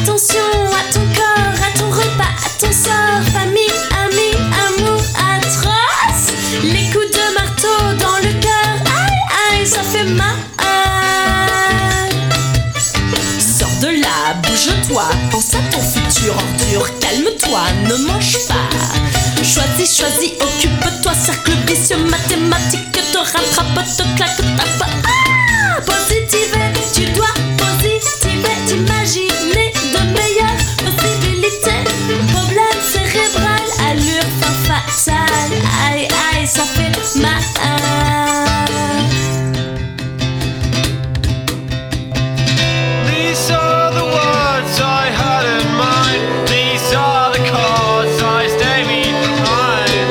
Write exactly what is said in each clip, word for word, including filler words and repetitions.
Attention à ton corps, à ton repas, à ton sort. Famille, amis, amour atroce. Les coups de marteau dans le cœur. Aïe, aïe, ça fait mal. Sors de là, bouge-toi. Pense à ton futur ordure. Calme-toi, ne mange pas. Choisis, choisis, occupe-toi. Cercle vicieux, mathématique te rattrape, te claque ta pa- Ah, positiver, tu dois positiver, t'imaginer de meilleures possibilités. Problème cérébral, allure fin fatale. Aïe, aïe, ça fait mal. These are the words I had in mind. These are the cards I stay behind.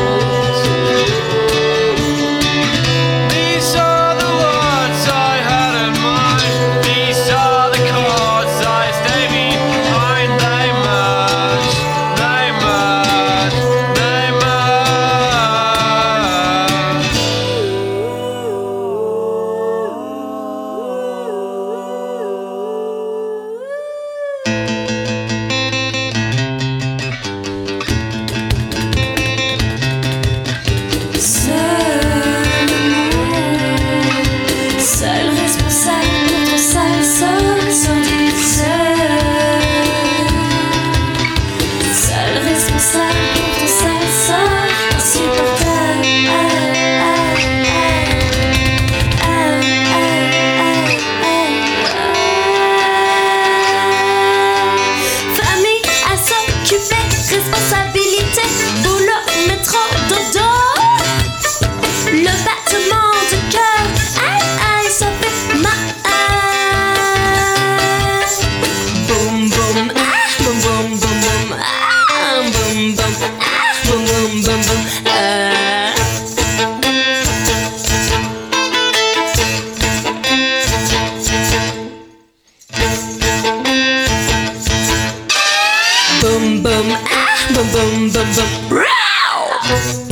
These are the words I had in mind. These are the cards I stay behind. They merge, they merge, they merge. Seul responsable pour ton sale sort, sordide seul. Seul responsable pour ton sale sort, insupportable. Aïe, aïe, aïe, aïe, aïe, aïe. Famille à s'occuper, responsabilité, boulot, métro, dodo. Le battement de cœur, aïe aïe, ça fait mal. Boum boum, ah, boum boum boum boum, ah, boum boum, ah, boum boum boum boum, ah. Boum boum, ah, boum boum boum boum, Row!